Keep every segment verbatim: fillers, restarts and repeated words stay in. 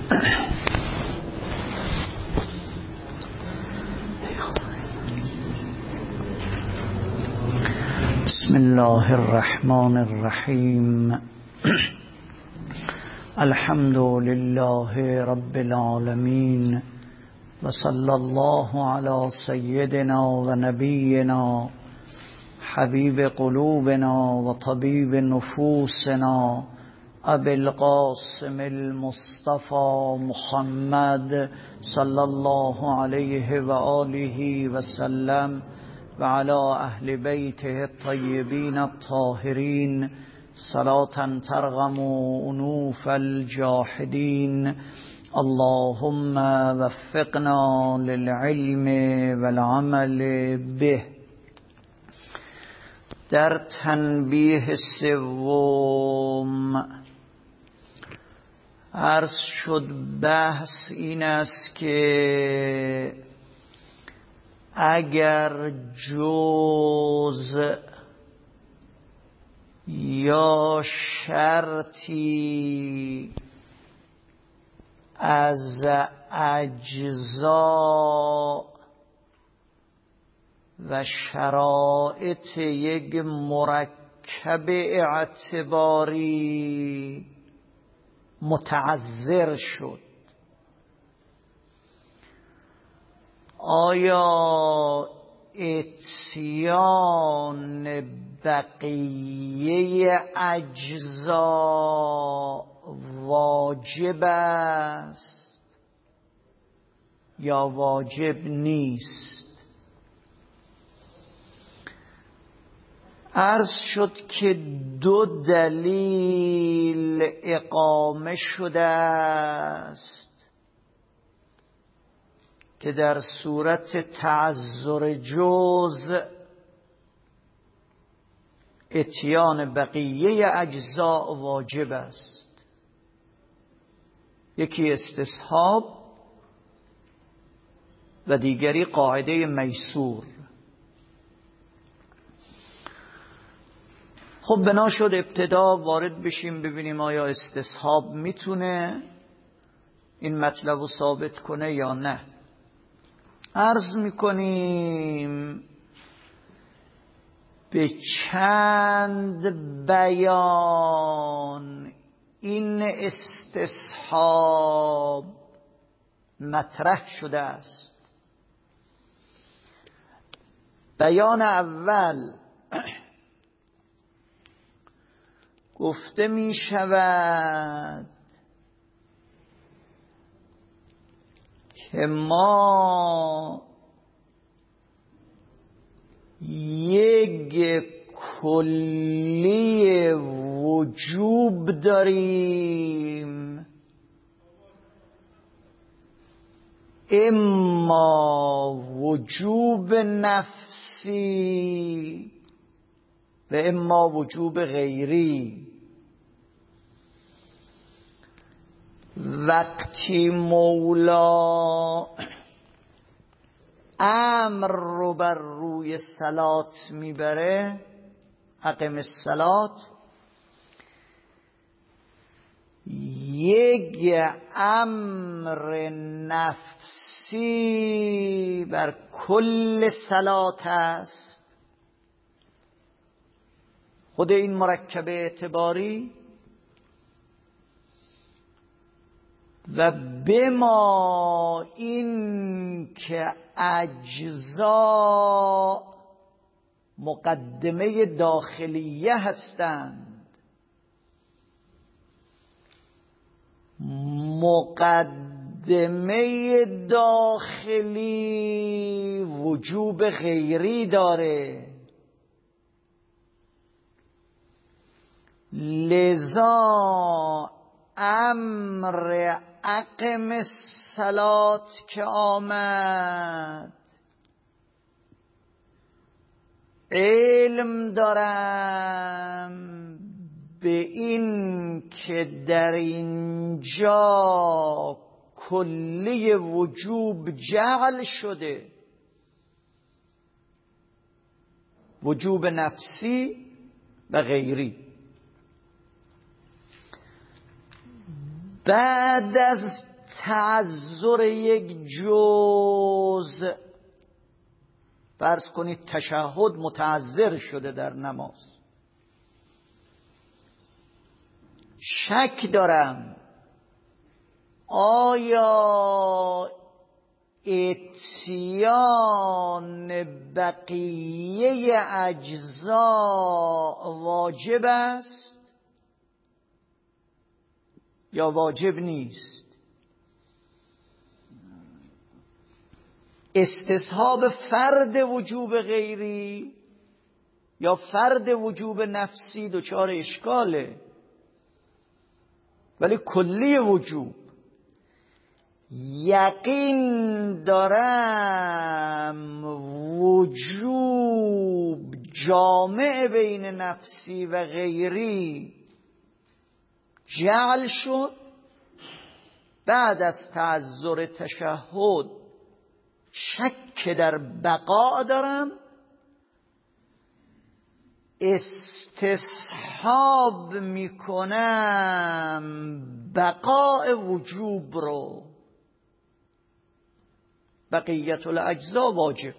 بسم الله الرحمن الرحیم. الحمد لله رب العالمین و صلی الله علی سیدنا و نبینا حبیب قلوبنا و طبیب نفوسنا ابی القاسم المصطفى محمد صلی الله علیه و آله و سلم و علی اهل بیته الطیبین الطاهرین صلاة ترغم انوف الجاحدین. اللهم وفقنا للعلم والعمل به. در تنبیه سوم عرض شد بحث این است که اگر جزء یا شرطی از اجزا و شرایط یک مرکب اعتباری متعذر شد، آیا اتیان بقیه اجزا واجب است یا واجب نیست؟ عرض شد که دو دلیل اقامه شده است که در صورت تعذر جزء اتیان بقیه اجزا واجب است. یکی استصحاب و دیگری قاعده میسور. خب بنا شد ابتدا وارد بشیم ببینیم آیا استصحاب میتونه این مطلب رو ثابت کنه یا نه. عرض میکنیم به چند بیان این استصحاب مطرح شده است. بیان اول گفته می شود که ما یک کلی وجوب داریم، اما وجوب نفسی و اما وجوب غیری. وقتی مولا امر رو بر روی صلات میبره، اقم الصلات، یک امر نفسی بر کل صلات است. خود این مرکب اعتباری و بما این که اجزا مقدمه داخلیه هستند، مقدمه داخلی وجوب غیری داره، لذا امر اقم الصلات که آمد علم دارم به این که در اینجا کلی وجوب جعل شده، وجوب نفسی و غیری. بعد از تعذر یک جز، فرض کنید تشهد متعذر شده در نماز، شک دارم آیا اتیان بقیه اجزا واجب است یا واجب نیست. استصحاب فرد وجوب غیری یا فرد وجوب نفسی دچار اشکاله، ولی کلی وجوب یقین دارم وجوب جامع بین نفسی و غیری جعل شد بعد از تعذر تشهد. شک در بقا دارم، استصحاب میکنم بقاء وجوب رو، بقیت الاجزا واجب.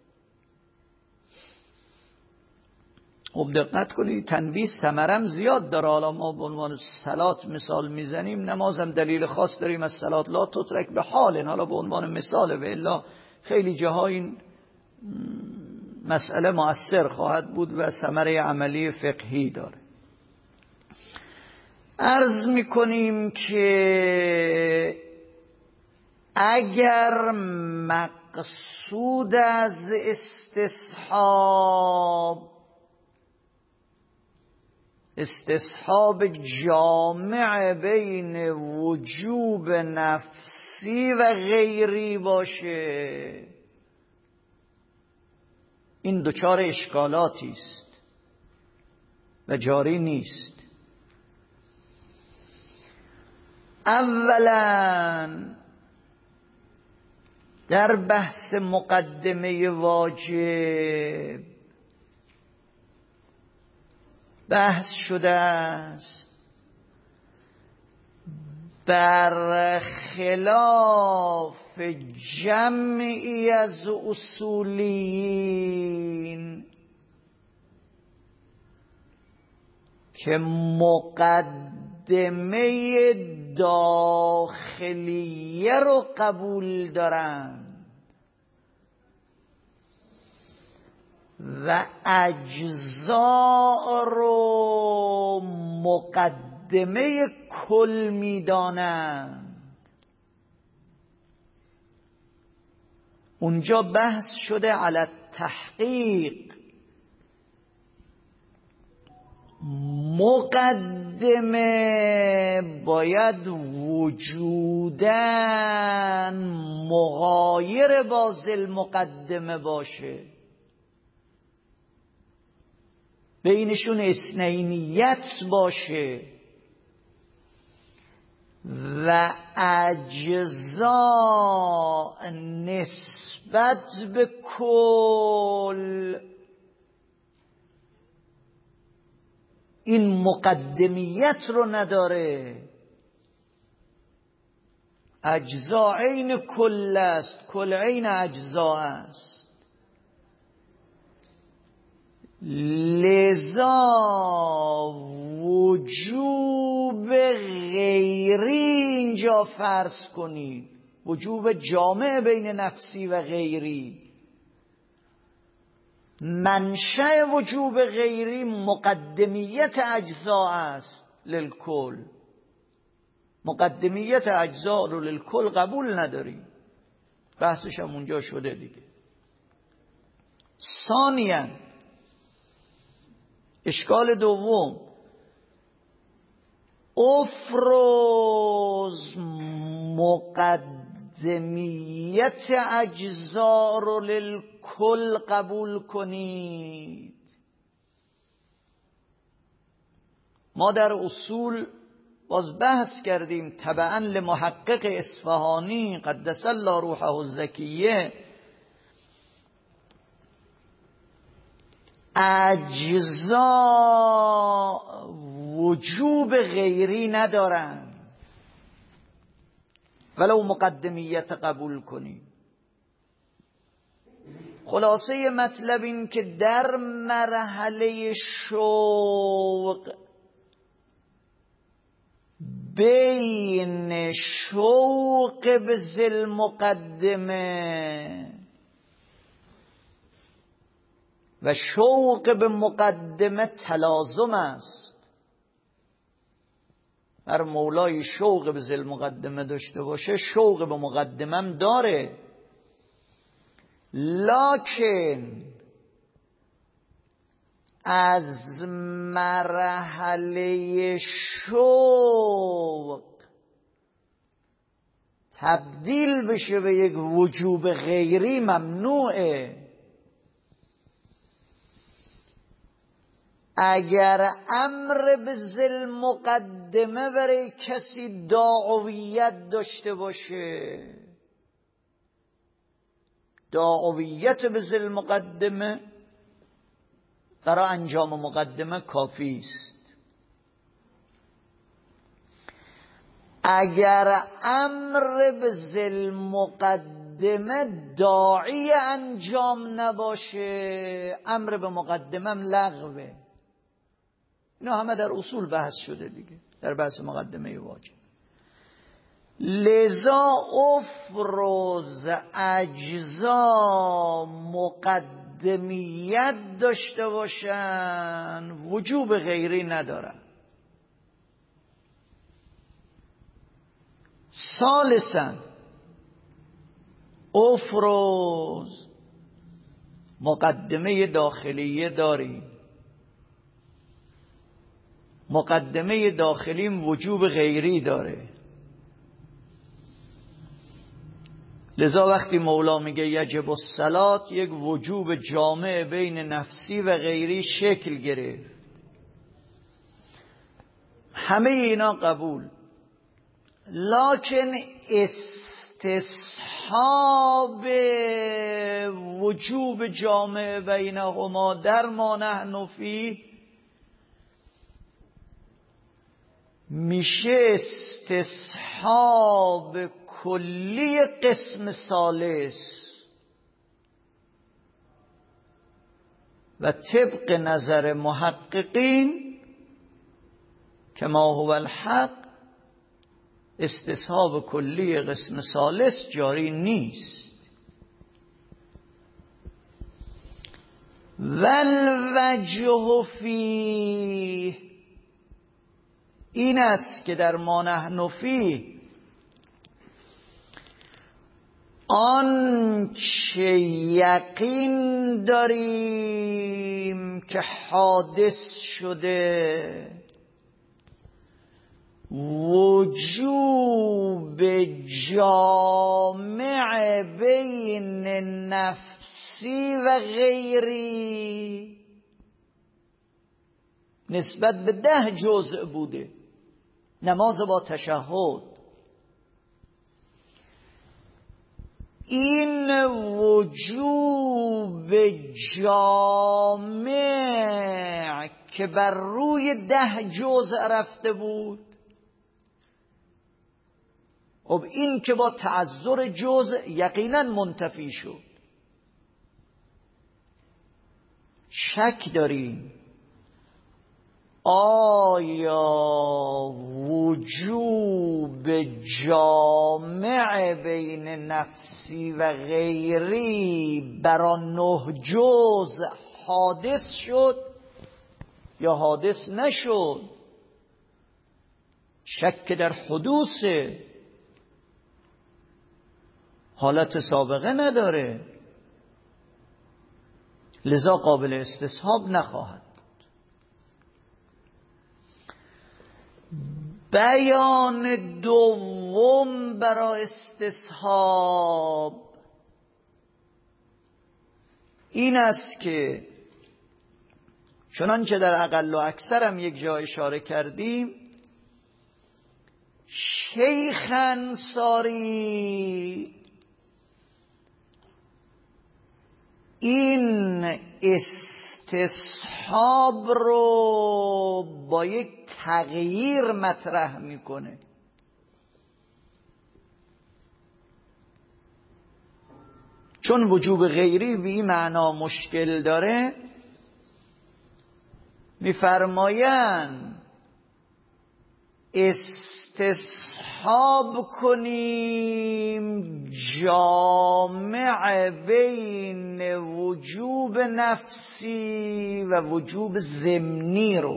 خب دقت کنید تنبیه ثمرم زیاد داره. حالا ما به عنوان صلات مثال میزنیم، نمازم دلیل خاص داریم از صلات لا تترک به حال، حالا به عنوان مثال، و الا خیلی جاها این مسئله مؤثر خواهد بود و ثمره عملی فقهی داره. عرض میکنیم که اگر مقصود از استصحاب استصحاب جامع بین وجوب نفسی و غیری باشه، این دچار اشکالاتی است و جاری نیست. اولا در بحث مقدمه واجب بحث شده است بر خلاف جمعی از اصولیین که مقدمه داخلیه رو قبول دارند و اجزا رو مقدمه کل میدانند. اونجا بحث شده علی تحقیق مقدمه باید وجوداً مغایر با ذی مقدمه باشه، بینشون اثنینیت باشه و اجزا نسبت به کل این مقدمیت رو نداره. اجزا عین کل است، کل عین اجزا است. لذا وجوب غیری اینجا فرض کنید، وجوب جامع بین نفسی و غیری، منشأ وجوب غیری مقدمیت اجزا است للکل. مقدمیت اجزا رو للکل قبول نداریم، بحثش هم اونجا شده دیگه. ثانیاً اشکال دوم، افرز مقدمیت اجزا رو للکل قبول کنید. ما در اصول باز بحث کردیم تبعاً لمحقق اصفهانی قدس الله روحه الزکیه، اجزا وجوب غیری ندارن. ولو مقدمیت قبول کنی. خلاصه مطلب این که در مرحله شوق بین شوق به ذی مقدمه و شوق به مقدمه تلازم است. هر مولای شوق به ذی مقدمه داشته باشه شوق به مقدمم داره، لکن از مرحله شوق تبدیل بشه به یک وجوب غیری ممنوعه. اگر امر به ذی مقدمه برای کسی داعویت داشته باشه، داعویت به ذی مقدمه برای انجام مقدمه کافی است. اگر امر به ذی مقدمه داعی انجام نباشه امر به مقدمه هم لغوه. اینا همه در اصول بحث شده دیگه، در بحث مقدمه واجب. لذا افرز اجزا مقدمیت داشته باشن وجوب غیری ندارن. ثالثاً افرز مقدمه داخلیه داریم، مقدمه داخلیم وجوب غیری داره. لذا وقتی مولا میگه یجب الصلاة یک وجوب جامع بین نفسی و غیری شکل گرفت. همه اینا قبول، لکن استصحاب وجوب جامع بینهما در ما نحن فیه میشه استصحاب کلی قسم ثالث و طبق نظر محققین که ما هو الحق استصحاب کلی قسم ثالث جاری نیست. والوجه فیه این است که در ما نحن فیه آنچه یقین داریم که حادث شده وجوب جامع بین نفسی و غیری نسبت به ده جزء بوده. نماز با تشهد، این وجوب جامع که بر روی ده جزء رفته بود، خب این که با تعذر جزء یقینا منتفی شد. شک داریم آیا وجوب جامع بین نفسی و غیری برای نه جزء حادث شد یا حادث نشد؟ شک در حدوث، حالت سابقه نداره، لذا قابل استصحاب نخواهد. بیان دوم برای استصحاب این است که چنانچه در اقل و اکثر هم یک جا اشاره کردیم، شیخ انصاری این استصحاب رو با یک تغییر مطرح میکنه. چون وجوب غیری به این معنا مشکل داره، میفرمایند استصحاب کنیم جامع بین وجوب نفسی و وجوب ضمنی رو.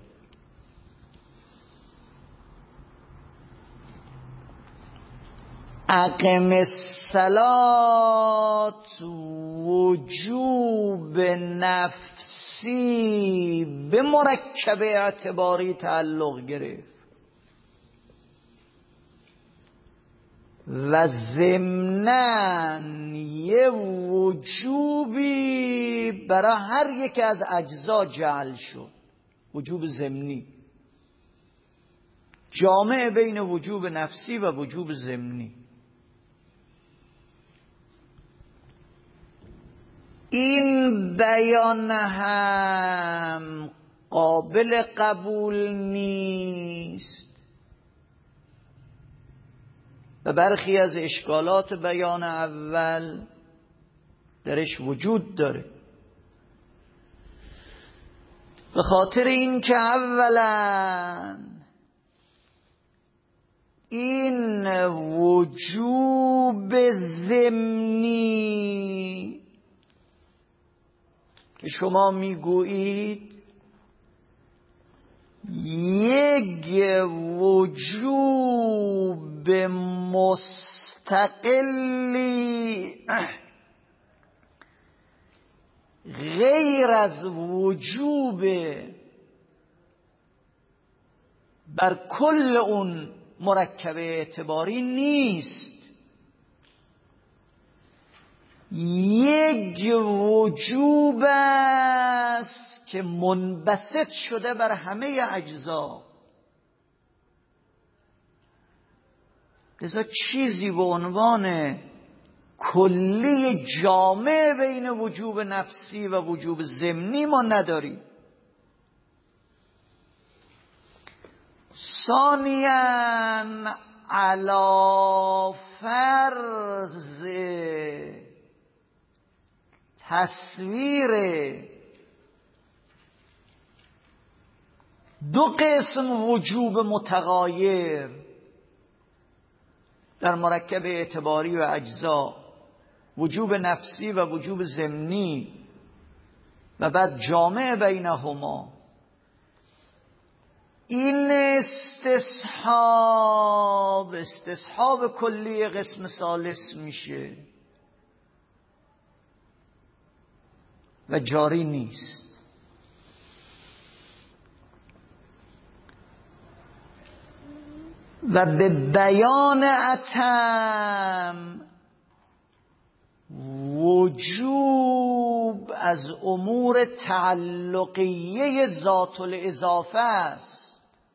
اقم الصلاة وجوب نفسی به مرکب اعتباری تعلق گرفت و ضمناً یه وجوبی برای هر یک از اجزا جعل شد، وجوب ضمنی، جامع بین وجوب نفسی و وجوب ضمنی. این بیان هم قابل قبول نیست و برخی از اشکالات بیان اول درش وجود داره، به خاطر این که اولا این وجوب ضمنی که شما میگویید یک وجوب مستقلی غیر از وجوب بر کل اون مرکب اعتباری نیست، یک وجوب است که منبسط شده بر همه اجزا. لذا چیزی به عنوان کلی جامع بین وجوب نفسی و وجوب ضمنی ما نداریم. ثانیاً علی فرض تصویر دو قسم وجوب متغایر در مرکب اعتباری و اجزا، وجوب نفسی و وجوب ضمنی، و بعد جامع بینهما، این استصحاب استصحاب کلی قسم ثالث میشه و جاری نیست. و به بیان اتم وجوب از امور تعلقیه ذات الاضافه است.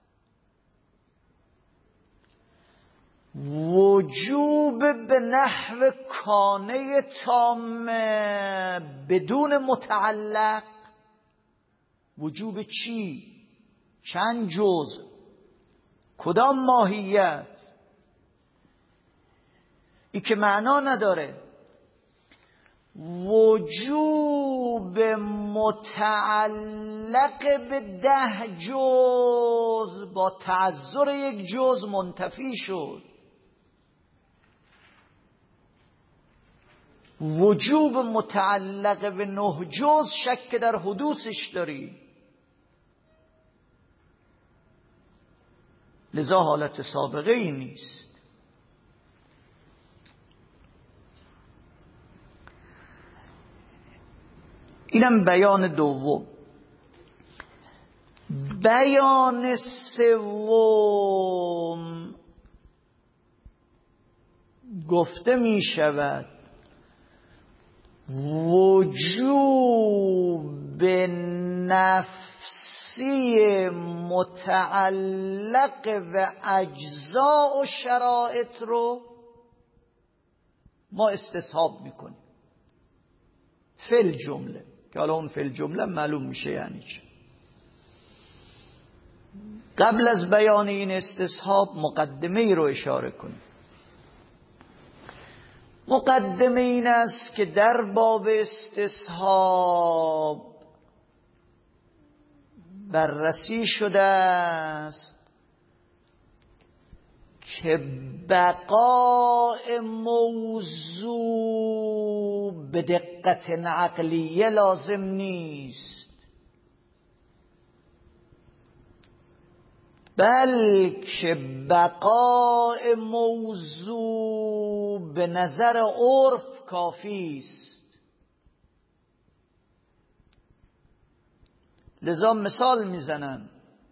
وجوب به نحو کانه تام بدون متعلق، وجوب چی؟ چند جزء؟ کدام ماهیت؟ این که معنا نداره. وجوب متعلق به ده جزء با تعذر یک جزء منتفی شد. وجوب متعلق به نه جزء شک در حدوثش داری، لذا حالت سابقه ای نیست. اینم بیان دوم. بیان سوم گفته می شود وجوب نفسی متعلق به اجزا و شرایط رو ما استصحاب میکنیم فل جمله، که حالا اون فل جمله معلوم میشه یعنی چه. قبل از بیان این استصحاب مقدمه ای رو اشاره کنیم. مقدمه این است که در باب استصحاب بررسی شده است که بقاء موضوع به دقت عقلیه لازم نیست، بلکه بقاء موضوع به نظر عرف کافی است. لذا مثال میزنن،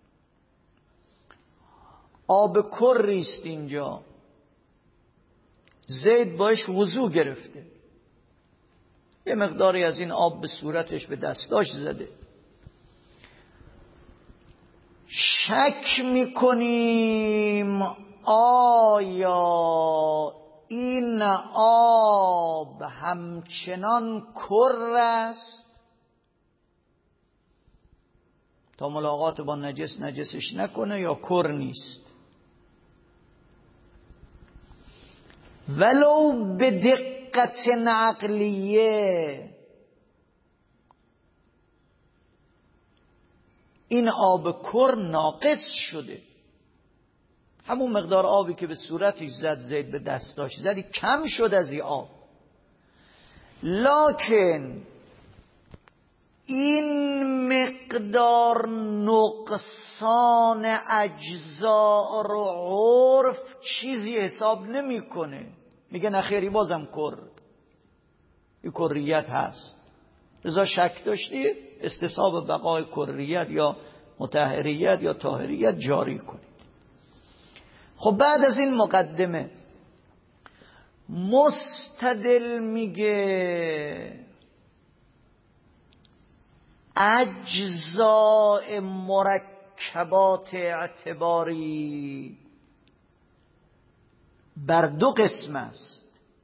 آب کری است اینجا، زید باش وضو گرفته، یه مقداری از این آب به صورتش به دستاش زده، شک میکنیم آیا این آب همچنان کر است تا ملاقات با نجس نجسش نکنه یا کر نیست؟ ولو به دقت عقلیه این آب کر ناقص شده، همون مقدار آبی که به صورتش زد زید به دستاش زدی کم شد از این آب، لکن این مقدار نقصان اجزا رو عرف چیزی حساب نمیکنه، میگه نخیری بازم کر، این کریت هست، لذا شک داشتی استصحاب بقای کریت یا مطهریت یا طاهریت جاری کنید. خب بعد از این مقدمه مستدل میگه اجزاء مرکبات اعتباری بر دو قسم است،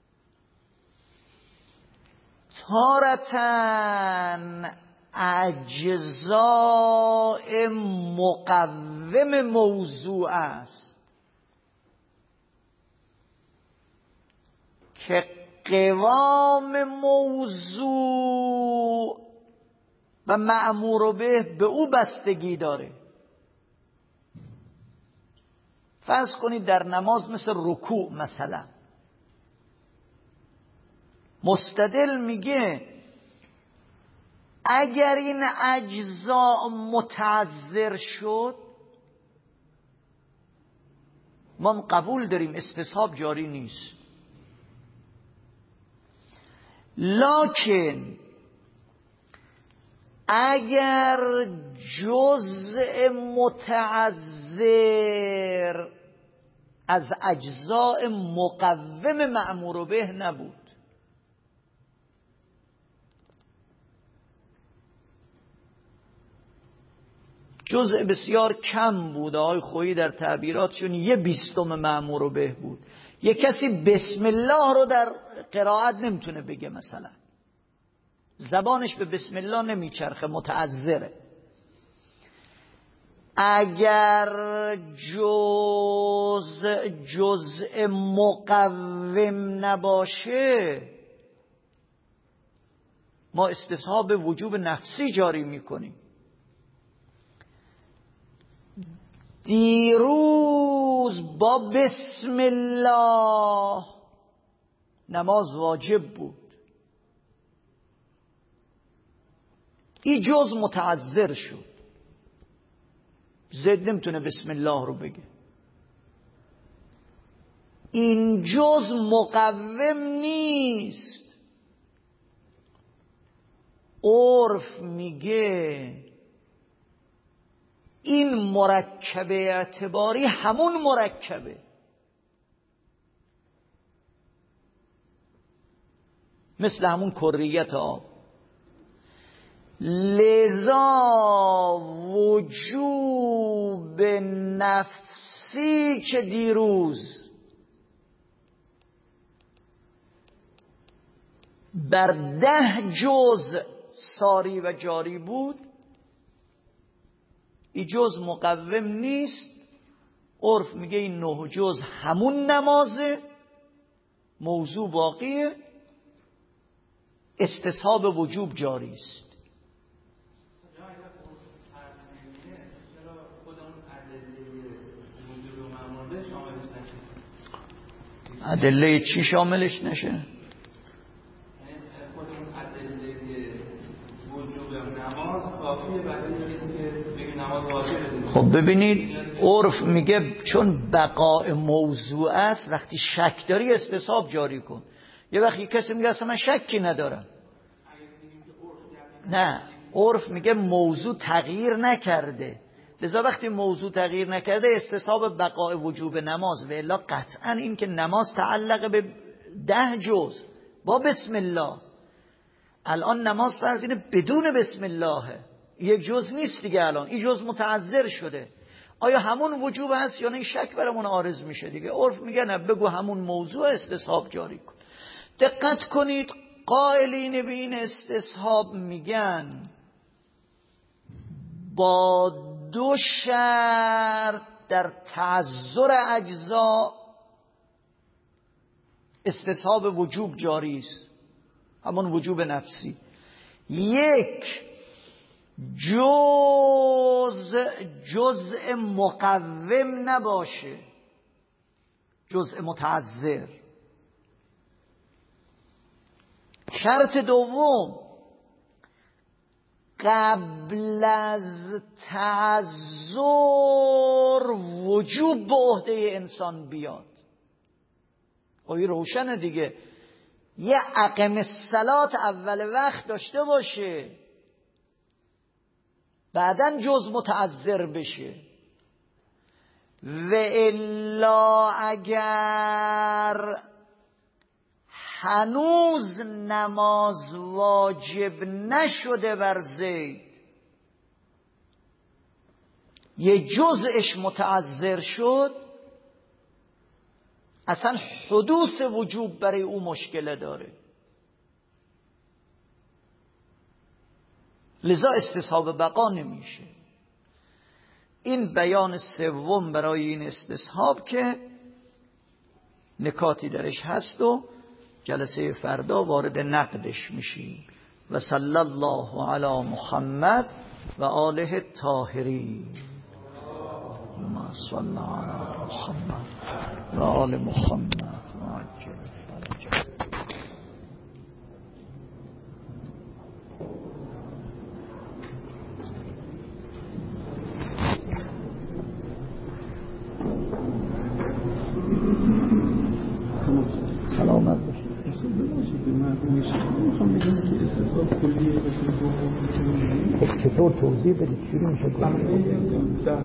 تارتاً اجزاء مقوم موضوع است که قوام موضوع و مأمور به به او بستگی داره. فرض کنید در نماز مثل رکوع مثلا، مستدل میگه اگر این اجزا متعذر شد ما قبول داریم استصحاب جاری نیست، لکن اگر جزء متعذر از اجزاء مقوم مأمور به نبود، جزء بسیار کم بود، آقای خویی در تعبیراتشون یه بیستم مأمور به بود، یه کسی بسم الله رو در قرائت نمیتونه بگه، مثلا زبانش به بسم الله نمیچرخه، متعذره. اگر جزء جزء مقوم نباشه ما استصحاب وجوب نفسی جاری میکنیم. دیروز با بسم الله نماز واجب بود، این جز متعذر شد، زید نمیتونه بسم الله رو بگه، این جز مقوم نیست، عرف میگه این مرکب اعتباری همون مرکبه، مثل همون کریت آب، لذا وجوب نفسی که دیروز بر ده جز ساری و جاری بود، این جز مقوم نیست، عرف میگه این نه جز همون نمازه، موضوع باقی، استصحاب وجوب جاری است. ادله چی شاملش نشه؟ خب ببینید عرف میگه چون بقاء موضوع است، وقتی شک داری استصحاب جاری کن. یه وقتی کسی میگه اصلا من شکی ندارم، نه، عرف میگه موضوع تغییر نکرده، لذا وقتی موضوع تغییر نکرده استصحاب بقاء وجوب نماز. و الا قطعا این که نماز تعلق به ده جز با بسم الله، الان نماز فرض اینه بدون بسم الله، یک جز نیست دیگه، الان این جز متعذر شده. آیا همون وجوب هست یا نه؟ شک برامون عارض میشه دیگه. عرف میگه نه، بگو همون موضوع استصحاب جاری کن. دقت کنید قائلین به این استصحاب میگن با دو شرط در تعذر اجزا استصحاب وجوب جاری است، همون وجوب نفسی. یک، جز جزء مقوم نباشه، جزء متعذر. شرط دوم، قبل از تعذر وجوب به عهده انسان بیاد. خب روشنه دیگه، یه اقم الصلات اول وقت داشته باشه، بعدن جز متعذر بشه. و الا اگر هنوز نماز واجب نشده بر زید، یه جزءش متعذر شد، اصلا حدوث وجوب برای او مشکل داره، لذا استصحاب بقا نمیشه. این بیان سوم برای این استصحاب که نکاتی درش هست و جلسه فردا وارد نقدش میشیم. و صلی الله علی محمد و آله الطاهرین. ما صلی علی محمد و آل محمد. سلامت باشید. خب چطور توضیح بدید؟ چی میشه؟